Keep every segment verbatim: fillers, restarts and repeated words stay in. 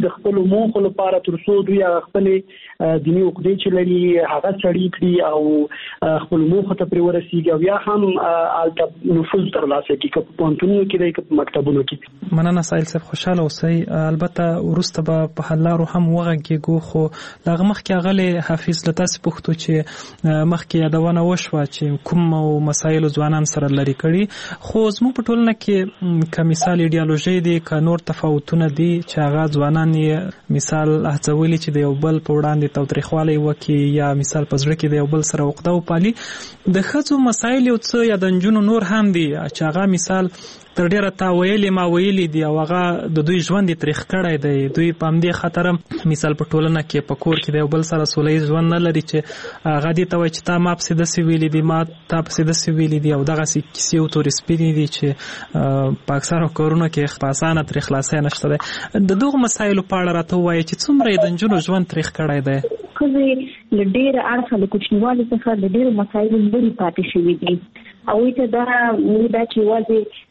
د خپل موخو لپاره تر څو دوی خپل دیني عقیدې چې لري هغه سړي کړي او خپل موخو ته پرې ورسیږي او یا هم البته نفوذ ترلاسه کړي په پوهنتونونو کې د مکتبونو کې. مننه سایل صاحب، خوشاله اوسئ. البته ورسته به په حل لارو هم وغږیږو، خو دغه مخکې هغه حافظ له تاسو پوښتو چې مخکې یادونه وشوه چې کوم مسایل ځوانان سره لري کړي، خو زموږ په ټولنه کې که مثال ایډیالوژي دی که نور تفاوتونه دي چې هغه ځوانان یې مثال هڅولي چې د یو بل په وړاندې تاوتریخوالی وکړي یا مثال په زړه کې د یو بل سره عقده وپالي. د ښځو مسایل یو څه یا د نجونو نور هم دي چې هغه مثال تر ډیره تا ویلې ما ویلې دي او هغه د دوی ژوند تریخ کړی دی. دوی په همدې خاطر مثال په ټولنه کې په کور کې د یو بل سره سوله ییز ژوند نه لري چې هغه دې ته وایي چې تا ما پسې داسې ویلې دي، ما تا پسې داسې ویلې دي، او دغسې کیسې او تورې سپینې دي چې په اکثرو کارونو کې په اسانه ترې خلاصی نشته دی. د دغو مسایلو په اړه راته ووایي چې څومره یې د نجونو ژوند تریخ کړی دی. ښځې له ډېره اړخه له کوچنیوالي څخه د ډېرو مسایلو لرې پاتې شوي دي. هغوی ته دا دا چې یوازې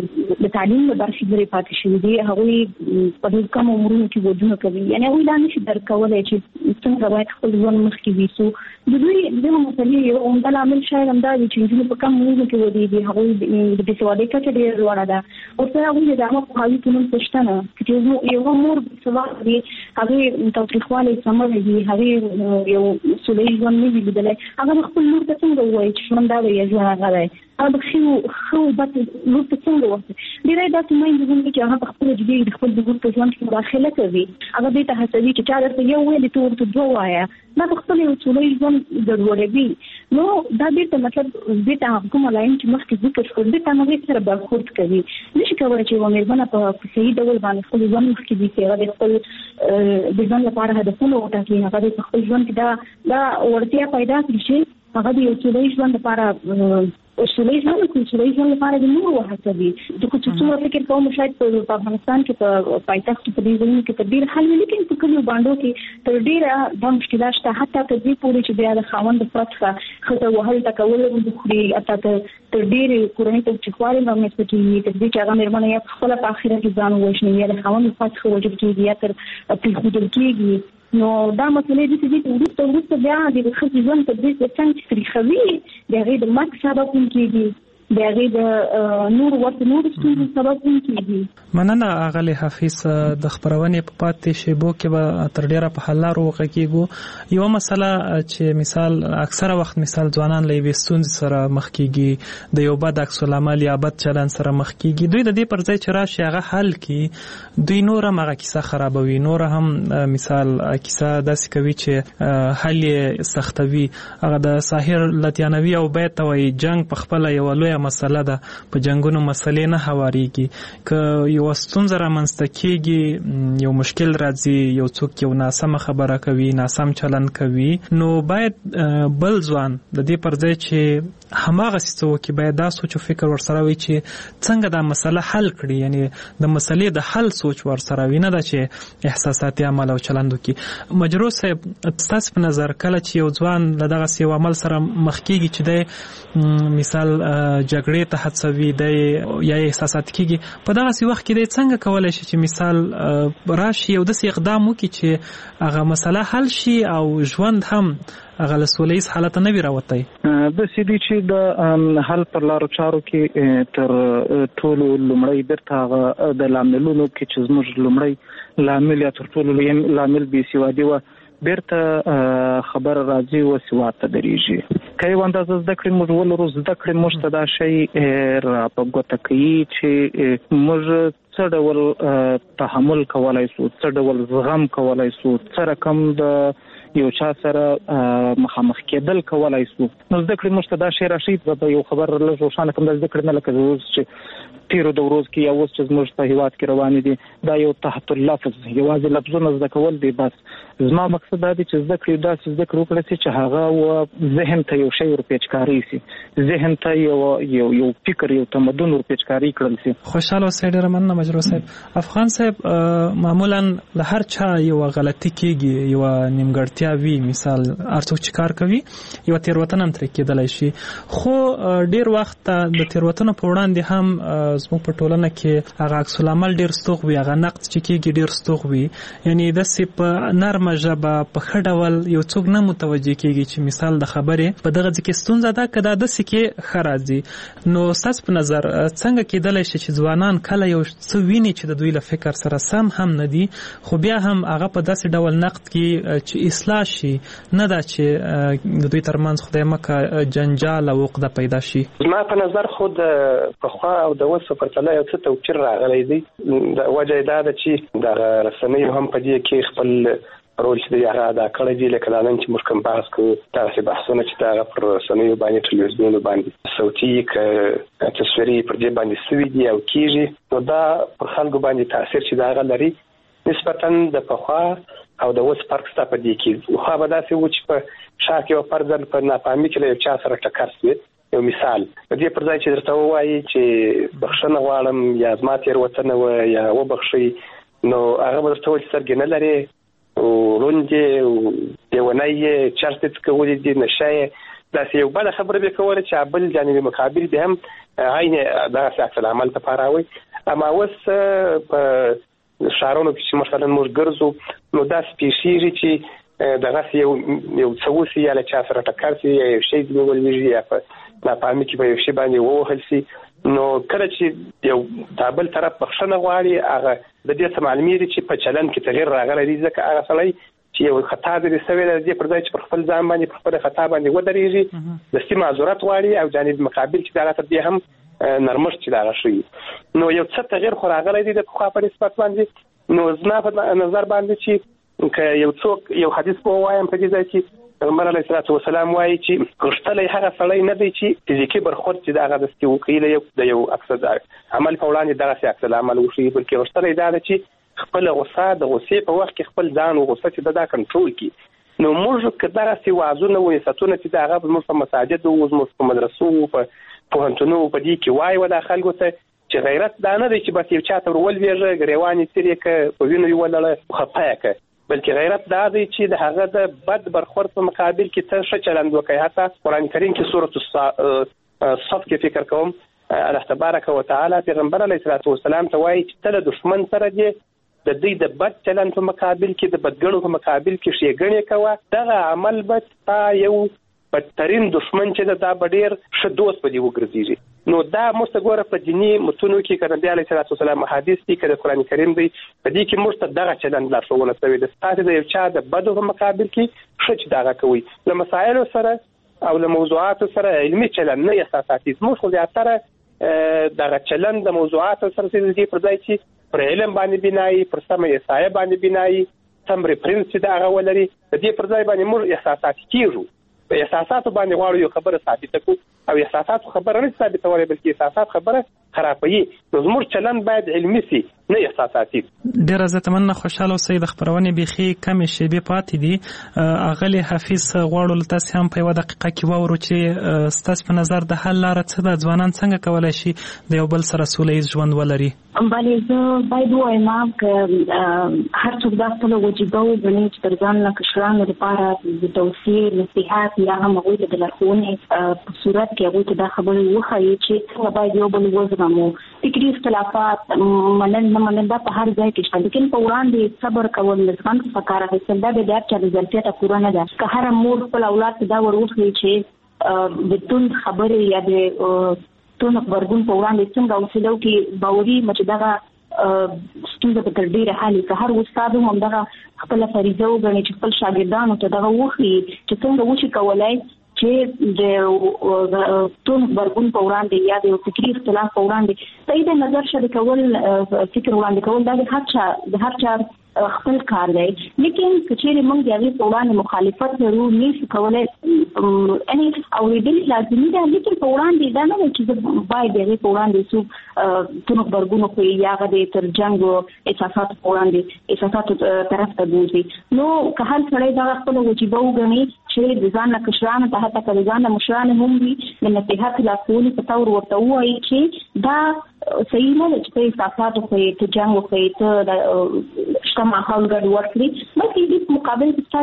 د تعلیم له برخې لرې پاتې شوي دي. هغوی په ډېر کم عمرونو کې ودونه کوي، یعنې هغوی دا نشي درک کولی چې څنګه باید خپل ژوند مخکې ویسو. د دوی دغه مسلې یو عمده لامل شاید همدا وي چې نجونې په کم عمرونو کې ودېږي. هغوی د بېسوادۍ کچه ډېره لوړه ده. ورسره هغوی د عامه پوهاوي په نوم څه شته نه، چې یوه مور بېسواده وي، هغې تاوتریخوالی سمولی وي، هغې یو سوله ییز ژوند نه وي لیدلی، هغه به خپل لور ته څنګه ووایي چې ژوند دا دی یا ژوند هغه دی؟ هغه به ښه ښه او بد لور ته څنګه ووایي؟ ډېری داسې میندې هم دي چې هغه په خپله جدي د خپل د لور په ژوند کې مداخله کوي. هغه دې ته هڅوي چې چا درته یو ویلې ته ورته دوه وایه. دا په خپل یو سوله ییز ژوند ګډوډوي. نو دا بېرته مطلب بېرته هغه کوم علایم چې مخکې ذکر شول بېرته هم هغې سره برخورد کوي. نشي کولی چې یوه مېرمنه په صحیح ډول باندې خپل ژوند مخکې بیسي، هغه د خپل د ژوند لپاره هدفونه وټاکي، هغه د په خپل ژوند کې دا دا وړتیا پیدا کړي چې هغه د یو سوله ییز ژوند لپاره سوله ییز ژوند کوي، سوله ییز ژوند لپاره د نورو وهڅوي. د کوم څومره فکر کوم شاید په افغانستان کې په پایتخت په دې ځایونو کې تر ډېره حل وي، لیکن په کلیو بانډو کې تر ډېره دا مشکلات شته، حتی تر دې پورې چې بیا د خاوند د فرد څخه ښځه وهل ټکول وخوري، حتی تر ډېرې کورنۍ تاوتریخوالي رامنځته کېږي، تر دې چې هغه مېرمنه یا پخپله په اخره کې ځان ووژني یا د خاوند د فرد څخه وژل کېږي یا تر پرېښودل کېږي. نو دا مسئلې داسې دي چې وروسته وروسته بیا د ښځې ژوند په دې څنګ چې تریخوي د هغې د مرګ سبب هم کېږي، د هغې د نورو ورته نورو ستونزو سبب هم کېږي. مننه اغلې حافظ. د خپرونې په پاتې شیبو کې به تر ډېره په حل لارو وغږیږو. یوه مسله چې مثال اکثره وخت مثال ځوانان له یوې ستونزې سره مخ کېږي، د یو بد عکس العمل یا بد چلند سره مخ کېږي، دوی د دې پر ځای چې راشي هغه حل کړي، دوی نور هم هغه کیسه خرابوي، نور هم مثال کیسه داسې کوي چې حل یې سختوي. هغه د ساحر لطیانوي او بیت ته وایي جنګ په خپله یوه لویه مسله ده، په جنګونو مسلې نه هوارېږي. که یو ستونزه رامنځته کېږي، یو مشکل راځي، یو څوک یو ناسمه خبره کوي، ناسم چلند کوي، نو باید بل ځوان د دې پر ځای چې هماغسې څه وکړي باید دا سوچ او فکر ورسره وي چې څنګه دا مسله حل کړي، یعنی د مسلې د حل سوچ ورسره وي، نه ده چې احساساتي عمل او چلند وکړي. مجروح صاحب، ستاسو په نظر کله چې یو ځوان له دغسې یو عمل سره مخ کېږي چې دی مثال جګړې ته هڅوي دی یا احساساتي کېږي، په دغسې وخت کې دی څنګه کولی شي چې مثال راشي یو داسې اقدام وکړي چې هغه مسله حل شي او ژوند هم هغه له سوله ییز حالته نه وي راوتی؟ داسې دي چې د حل پر لارو چارو کې تر ټولو لومړی بیرته هغه د لاملونو کې چې زموږ لومړی لامل یا تر ټولو لوی لامل بېسوادي وه، بیرته خبره راځي و سواد ته درېږي. که یو اندازه زده کړې موږ ولرو، زده کړې موږ ته دا شی را په ګوته کوي چې موږ څه ډول تحمل کولی سو، څه ډول زغم کولی سو، څه رقم د یو چا سره مخامخ کېدل کولی سو. نو زده کړې موږ ته دا شی راشي. به یو خبر لږ روښانه کړم، دا زده کړې نه لکه اوس چې تېرو دورو کې یا اوس چې زموږ په هېواد کې روانې دي، دا یو تحت اللفظ یوازې لفظونه زده کول دي بس. زما مقصد دا دی چې زده کړې داسې زده کړې وکړه چې هغه ذهن ته یو شی ورپېچکاری سي، ذهن ته یو یو یو فکر، یو تمدن ورپېچکاری کړل سي. خوشحاله اوسئ. ډېره مننه مجروح صاحب. افغان صاحب، معمولا له هر چا یوه غلطي کېږي، یوه نیمګړتیا رښتیا وي، مثال ارڅوک چې کار کوي یو تیروتنه هم ترې کېدلی شي، خو ډیر وخت د تیروتنو په وړاندې هم زموږ په ټولنه کې هغه عکس العمل ډیر ستوغ وي، هغه نقد چې کېږي ډیر ستوغ وي. یعنی داسې په نرمه ژبه په ښه ډول یو څوک نه متوجه کېږي چې مثال د خبرې په دغه ځای کې ستونزه ده که دا داسې کې ښه راځي. نو ستاسو په نظر څنګه کېدلی شي چې ځوانان کله یو څه ویني چې د دوی له فکر سره سم هم نه دي، خو بیا هم هغه په داسې ډول نقد کې چې اصلاح شي، نه دا چې د دوی ترمنځ خدای مکه جنجال او عقده پیدا شي؟ زما په نظر خو د پخوا او د اوس په پرتله یو څه توپیر راغلی دی. د وجه دا ده چې د رسنیو هم په دې کې خپل رول چې دی هغه ادا کړی دی. لکه دا نن چې موږ کوم بحث کوو، دغسې بحثونه چې د هغه پر رسنیو باندې ټلویزیونونو باندې صوتي که تصویري پر دې باندې سوي دي او کېږي، نو دا پر خلکو باندې تاثیر چې د هغه لري نسبتا د پخوا او د اوس فرق شته په دې کې. خو به داسې و چې په شا کې یو فرضاً په ناپامي کې له یو چا سره ټکر شوې، یو مثال د دې پر ځای چې درته ووایي چې بخښنه غواړم یا زما تېروتنه وه یا وبخښئ، نو هغه به درته ووایي چې سترګې نه لرې، ړوند یې، لیونی یې، چرس دې څکولی دي، نشه یې، داسې یو بله خبره به کوله چې بل جانب مقابل به هم عین دغسې عکس العمل ته پاراوئ. اما اوس په ښارونو کې چې مثلا موږ ګرځو، نو داسې پیښېږي چې دغسې یو یو څه وسي، یا له چا سره ټکر شي، یا یو شی ځینې ولوېږي، یا په ناپامي کې په یو شي باندې ووهل شي. نو کله چې یو دا بل طرف بخښنه غواړي، هغه د دې څه معلومېږي چې په چلند کې تغیر راغلی دی، ځکه هغه سړی چې یو خطا درې سوې ده، د دې پر ځای چې پر خپل ځان باندې پر خپله خطا باندې ودرېږي، دستي معذورت غواړي، او جانب مقابل چې دغه تر دې هم نرمښت چې دغه ښیي. نو یو څه تغیر خو راغلی دی د پخوا په نسبت باندې. نو زما په نظر باندې چې که یو څوک یو حدیث به ووایم په دې ځای کې، پیغمبر علیه الصلاة والسلام وایي چې غښتلی هغه سړی نه دی چې فزیکي برخورد چې د هغه دستي وکړي د یو عکس عمل په وړاندې دغسې عکس العمل وښیي، بلکې غښتلی دا ده چې خپله غصه د غصې په وخت کې خپل ځان او غصه چې ده دا کنټرول کړي. نو موږ که دغسې وعظونه و نصیحتونه چې د هغه زموږ په مساجدو و زموږ په مدرسو په پوهنتونونو په دې کې وایو دا خلکو ته چې غیرت دا نه دی چې بس یو چا ته ور ولوېږه، ګریوان یې تېر یې کړه، په وینو یې ولړه، خفه یې کړه، بلکې غیرت دا دی چې د هغه د بد برخورد په مقابل کې ته ښه چلند وکړې. حتی قرآن کریم کې سورة الصف کې فکر کوم الله تبارک وتعالی پیغمبر علیه الصلاة والسلام ته وایي چې ته له دښمن سره دې د دوی د بد چلند په مقابل کې، د بدګڼو په مقابل کې ښېګڼې کوه، دغه عمل به ستا یو بدترین دښمن چې ده دا به ډېر ښه دوست به دې وګرځېږي. نو دا موږ ته ګوره په دیني متونو کې که نبي علیه الصلاة والسلام احادیث دي، که د قرآن کریم دی، په دې کې موږ ته دغه چلند لارښوونه شوې ده. ستاسې د یو چا د بدو په مقابل کې ښه چې دغه کوئ، له مسایلو سره او له موضوعاتو سره علمي چلند، نه احساساتي. زموږ خو زیاتره دغه چلند د موضوعاتو سره چې د دې پر ځای چې پر علم باندې بنایي، پر سمه احصایه باندې بنایي، سم ریفرنس چې د هغه ولري، د دې پر ځای باندې موږ احساساتي کېږو. په احساساتو باندې غواړو یو خبره ثابته کړو، او احساساتو خبره نه ثابتولی، بلکې احساسات خبره خرابوي. نو زموږ چلند باید علمي سي، نه احساساتي. ډېره زیاته مننه. خوشحاله اوسئ. د خپرونې بیخي کمې شیبې پاتې دي. اغلې حفیظ غواړو له تاسې هم په یوه دقیقه کې واورو چې ستاسې په نظر د حل لاره څه ده؟ ځوانان څنګه کولی شي د یو بل سره سوله ییز ژوند ولري؟ بلې زه باید ووایم که هر څوک دا خپله وجیبه وګڼي چې تر ځان له کشرانو لپاره د توصیې، نصیحت یا هم هغوی ته د لارښوونې په صورت کې هغوی ته دا خبرې وښایي چې څنګه باید یو بل وزغمو. فکري اختلافات منل نه منل دا په هر ځای کې شته، لیکن په وړاندې صبر کول، له زغم څخه کار اخیستل دا د هر چا د ظرفیته پوره نه ده. که هره مور خپل اولاد ته دا ور وښيي چې د توند خبرې یا د توند غبرګون په وړاندې څنګه حوصله وکړي، باوري یم چې دغه ستونزه به تر ډېره حل وي. که هر استاد هم همدغه خپله فریضه وګڼي چې خپل شاګردانو ته دغه وښيي چې څنګه وشي کولی چې د توند غبرګون په وړاندې یا د فکري اختلاف په وړاندې صحیح د نظر شریکول، فکر وړاندې کول، دا د هر چا د هر چا خپل کار دی. لیکن که چیرې موږ د هغې په وړاندې مخالفت لرو، نشو کولی، یعنې اورېدل لازمي ده، لیکن په وړاندې دا نه ده چې زه باید د هغې په وړاندې څوک توند غبرګون وښیي یا هغه د تر جنګ احساساتو په وړاندې احساساتو طرف ته بوځي. نو که هر سړی دغه خپله وجیبه وګڼي چې د ځان نه کشرانو ته، حتی که د ځان نه مشرانو هم وي، د نصیحت لارښوونې په طور ورته ووایي چې دا صحیح نه ده چې ته احساسات وښیې، ته جنګ وښیې، ته د شته ماحول ګډوډ کړي، بلکې دې په مقابل کې ستا د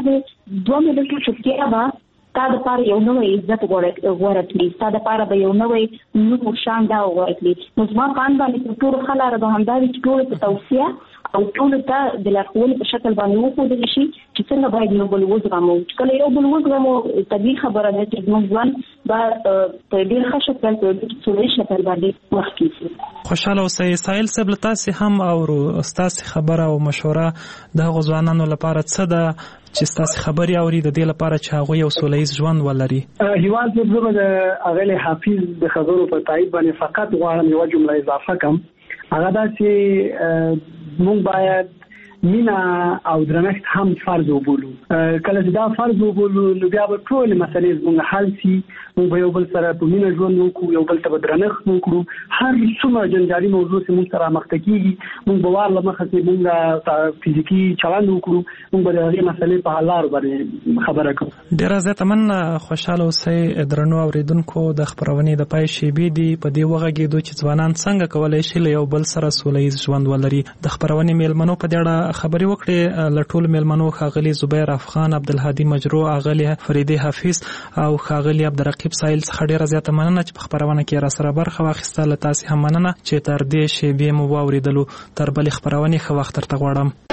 دوه ملي چوپتیا به تا د پاره یو نوې عزت غوړه کړي، تا د پاره به یو نوې نوم شان دا غوړه کړي. نو زما پان باندې ټول خلاره به همداري ټول په توصيه او ټول ته د لارښوونې په شکل باندې وښودل شي چې څنګه باید یو بل وزغمو. کله یو بل وزغمو طبیعي خبره ده چې موږ ځوان به په ډېر ښه شکل په ټولنیز شکل باندې مخکې شي. خوشاله اوسئ. سایل صاحب له تاسې هم اورو، ستاسې خبره او مشوره د هغو ځوانانو لپاره څه ده چې ستاسې خبرې اوري د دې لپاره چې هغوی یو سوله ییز ژوند ولري؟ هیواد زه به د اغلی حافظ د خبرو په تایید باندې فقط غواړم یوه جمله اضافه کړم. هغه دا چې موږ باید مینا او درنښت هم فرض وبولو. کله چې دا فرض وبولو نو بیا به ټول مسلې زموږ حل شي. موږ به یو بل سره په مینا ژوند وکړو، یو بل ته به درنښت وکړو. هر څومره جنجالي موضوع چې موږ سره مخ ته کېږي موږ به وار له مخه چې موږ فزیکي چلند وکړو، موږ به د هغې مسلې په حل لارو باندې خبره کوو. ډېره زیاته مننه. خوشحاله اوسئ. درنو اورېدونکو، د خپرونې د پای شېبې دي په دې وغږېدو چې ځوانان څنګه کولی شي له یو بل سره سوله ییز ژوند ولري. د خپرونې میلمنو په دې اړه خبرې وکړې. له ټولو میلمنو ښاغلي زبیر افغان، عبدالهادي مجرو، ښاغلي فریدې حافظ او ښاغلي عبدالرقیب سایل څخه ډېره زیاته مننه چې په خپرونه کې راسره برخه واخیسته. له تاسې هم مننه چې تر دې شېبې مو واورېدلو. تر بلې خپرونې ښه وخت درته غواړم.